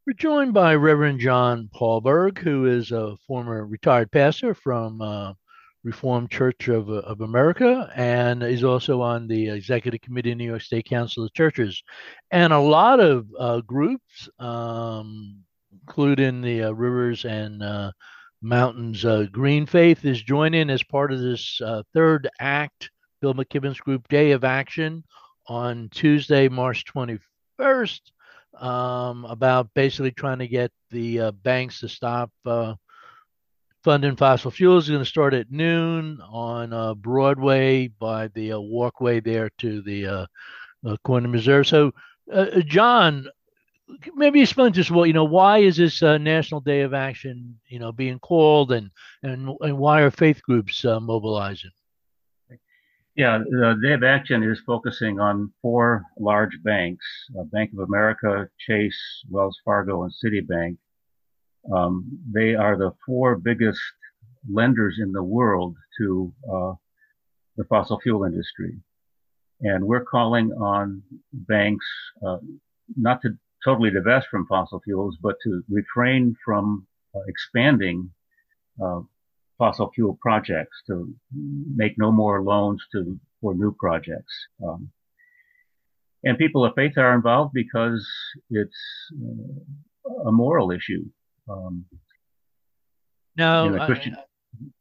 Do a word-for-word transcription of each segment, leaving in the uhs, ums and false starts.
We're joined by Reverend John Paulberg, who is a former retired pastor from uh, Reformed Church of, of America, and is also on the Executive Committee of New York State Council of Churches. And a lot of uh, groups, um, including the uh, Rivers and uh, Mountains uh, Green Faith, is joining as part of this uh, third act, Bill McKibben's group Day of Action on Tuesday, March twenty-first, um, about basically trying to get the uh, banks to stop uh, funding fossil fuels. Is going to start at noon on uh, Broadway by the uh, walkway there to the uh, uh, Corner Reserve. So, uh, John, maybe explain to us, well, you know, why is this uh, National Day of Action, you know, being called, and and and why are faith groups uh, mobilizing? Yeah, the Day of Action is focusing on four large banks, uh, Bank of America, Chase, Wells Fargo, and Citibank. Um, they are the four biggest lenders in the world to uh, the fossil fuel industry. And we're calling on banks uh, not to totally divest from fossil fuels, but to refrain from uh, expanding uh, fossil fuel projects, to make no more loans to for new projects. Um, and people of faith are involved because it's uh, a moral issue. Um, in Now, the I, Christian,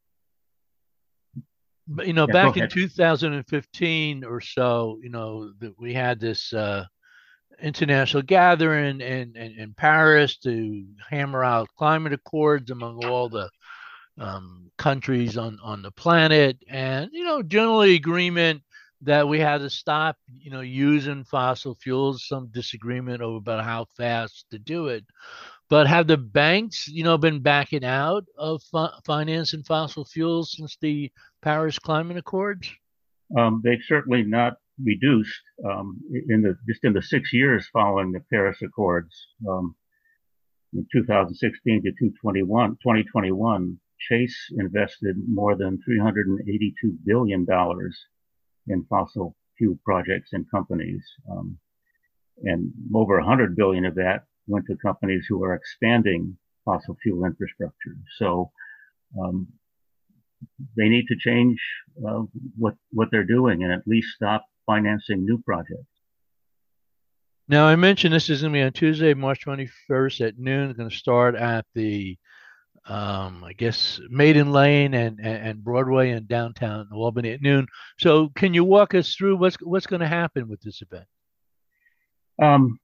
you know, yeah, go back in ahead. two thousand fifteen or so, you know, that we had this uh, international gathering in, in, in Paris to hammer out climate accords among all the um, countries on, on the planet. And, you know, generally agreement that we had to stop, you know, using fossil fuels, some disagreement over about how fast to do it. But have the banks, you know, been backing out of fi- financing fossil fuels since the Paris Climate Accords? Um, they've certainly not reduced um, in the just in the six years following the Paris Accords, um, in two thousand sixteen to twenty twenty-one. Chase invested more than three hundred eighty-two billion dollars in fossil fuel projects and companies. Um, and over one hundred billion of that went to companies who are expanding fossil fuel infrastructure. So um, they need to change uh, what what they're doing and at least stop financing new projects. Now, I mentioned this is going to be on Tuesday, March twenty-first at noon. It's going to start at the, um, I guess, Maiden Lane and, and, and Broadway in downtown Albany at noon. So, can you walk us through what's what's going to happen with this event? Um,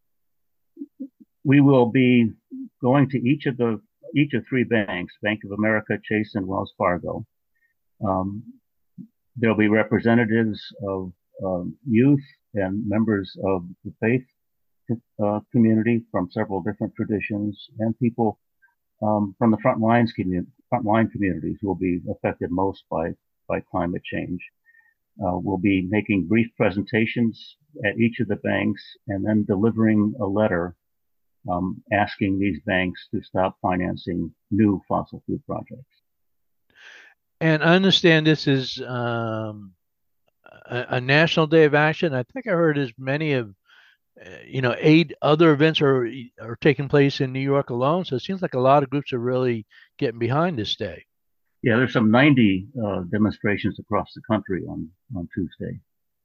we will be going to each of the each of three banks: Bank of America, Chase, and Wells Fargo. Um, there'll be representatives of um, youth and members of the faith uh, community from several different traditions, and people um, from the front lines community, frontline communities who will be affected most by by climate change. Uh, we'll be making brief presentations at each of the banks and then delivering a letter um, asking these banks to stop financing new fossil fuel projects. And I understand this is um, a, a national day of action. I think I heard as many of uh, you know eight other events are are taking place in New York alone. So it seems like a lot of groups are really getting behind this day. Yeah, there's some ninety uh, demonstrations across the country on, on Tuesday.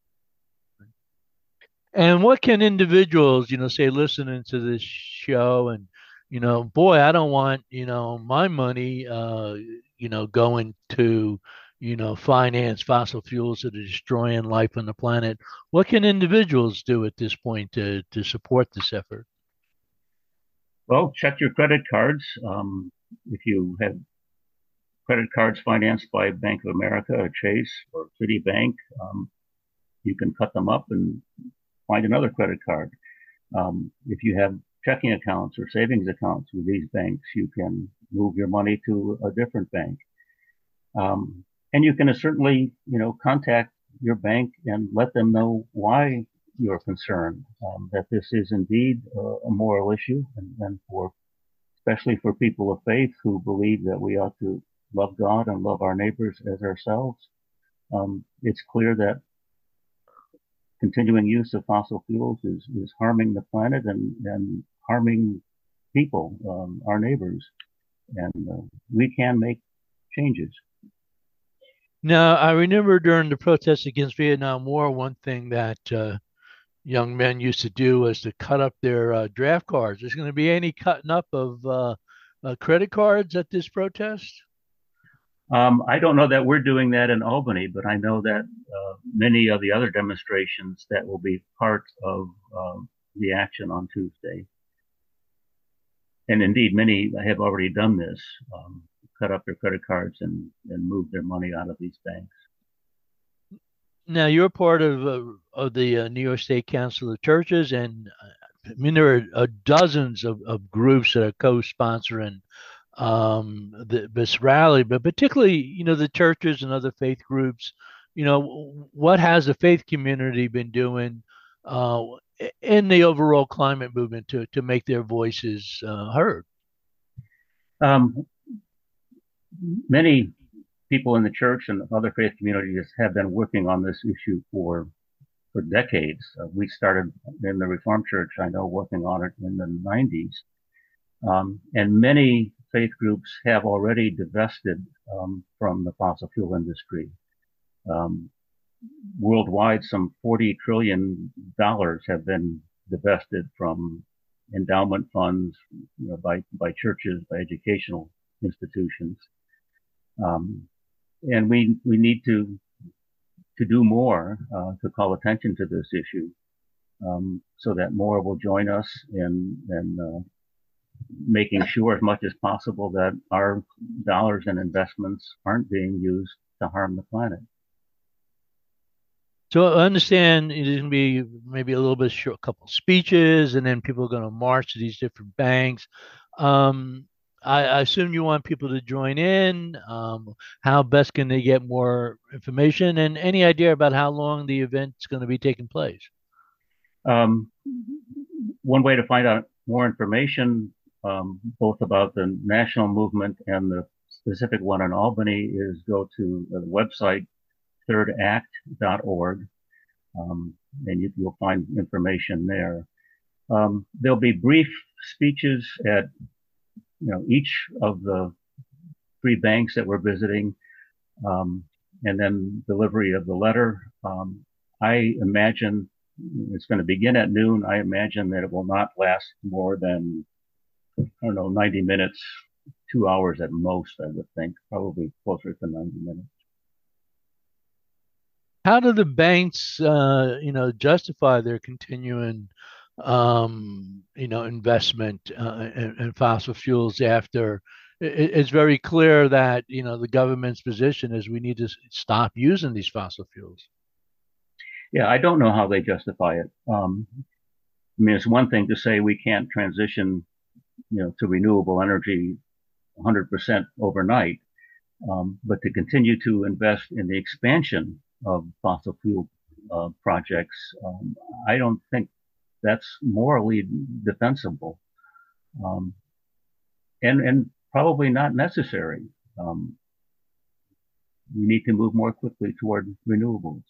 And what can individuals, you know, say listening to this show and, you know, boy, I don't want, you know, my money, uh, you know, going to, you know, finance fossil fuels that are destroying life on the planet. What can individuals do at this point to to support this effort? Well, check your credit cards. Um, if you have credit cards financed by Bank of America or Chase or Citibank, um, you can cut them up and find another credit card. Um, if you have checking accounts or savings accounts with these banks, you can move your money to a different bank. Um, and you can certainly, you know, contact your bank and let them know why you're concerned, um, that this is indeed a, a moral issue, and, and for especially for people of faith who believe that we ought to love God and love our neighbors as ourselves. Um, it's clear that continuing use of fossil fuels is, is harming the planet and, and harming people, um, our neighbors, and uh, we can make changes. Now, I remember during the protests against Vietnam War, one thing that uh, young men used to do was to cut up their uh, draft cards. Is going to be any cutting up of uh, uh, credit cards at this protest? Um, I don't know that we're doing that in Albany, but I know that uh, many of the other demonstrations that will be part of um, the action on Tuesday, and indeed many have already done this, um, cut up their credit cards and, and move their money out of these banks. Now, you're part of uh, of the uh, New York State Council of Churches, and uh, I mean there are uh, dozens of, of groups that are co-sponsoring um, the, this rally, but particularly, you know, the churches and other faith groups. You know, what has the faith community been doing uh, in the overall climate movement to to make their voices uh, heard? Um, many people in the church and other faith communities have been working on this issue for for decades. Uh, we started in the Reformed Church, I know, working on it in the nineties. Um, and many faith groups have already divested um, from the fossil fuel industry. Um, worldwide, some forty trillion dollars have been divested from endowment funds, you know, by, by churches, by educational institutions. Um, and we, we need to, to do more, uh, to call attention to this issue, um, so that more will join us in, in, uh, making sure as much as possible that our dollars and investments aren't being used to harm the planet. So I understand there's going to be maybe a little bit short, a couple of speeches, and then people are going to march to these different banks. Um, I, I assume you want people to join in. Um, how best can they get more information, and any idea about how long the event's going to be taking place? Um, one way to find out more information, um, both about the national movement and the specific one in Albany, is go to the website third act dot org, um, and you, you'll find information there. Um, there'll be brief speeches at, you know, each of the three banks that we're visiting, um, and then delivery of the letter. Um, I imagine it's going to begin at noon. I imagine that it will not last more than, I don't know, ninety minutes, two hours at most, I would think, probably closer to ninety minutes. How do the banks, uh, you know, justify their continuing, um, you know, investment uh, in, in fossil fuels after it, it's very clear that, you know, the government's position is we need to stop using these fossil fuels? Yeah, I don't know how they justify it. Um, I mean, it's one thing to say we can't transition, you know, to renewable energy one hundred percent overnight, um, but to continue to invest in the expansion of fossil fuel uh, projects, um, I don't think that's morally defensible, um, and and probably not necessary. Um, we need to move more quickly toward renewables.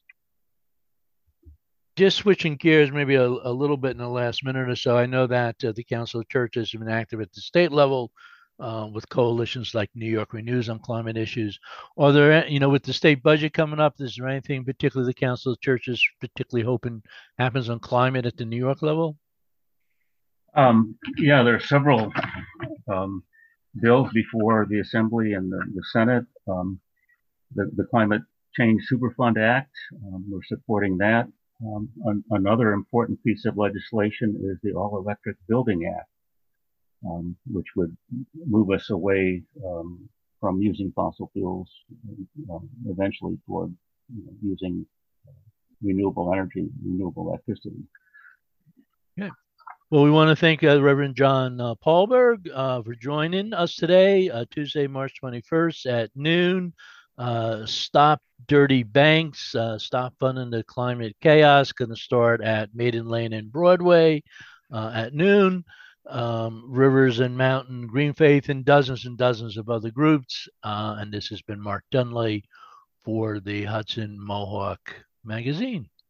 Just switching gears, maybe a, a little bit in the last minute or so. I know that uh, the Council of Churches have been active at the state level uh, with coalitions like New York Renews on climate issues. Are there, you know, with the state budget coming up, is there anything particularly the Council of Churches particularly hoping happens on climate at the New York level? Um, yeah, there are several um, bills before the Assembly and the, the Senate. Um, the, the Climate Change Superfund Act, um, we're supporting that. Um, an, another important piece of legislation is the All Electric Building Act, um, which would move us away um, from using fossil fuels, um, eventually toward, you know, using uh, renewable energy, renewable electricity. Yeah. Well, we want to thank uh, Reverend John uh, Paulberg uh, for joining us today, uh, Tuesday, March twenty-first at noon. Uh, stop dirty banks, uh, stop funding the climate chaos. Going to start at Maiden Lane and Broadway uh, at noon. Um, Rivers and Mountain, Green Faith, and dozens and dozens of other groups. Uh, and this has been Mark Dunley for the Hudson Mohawk Magazine.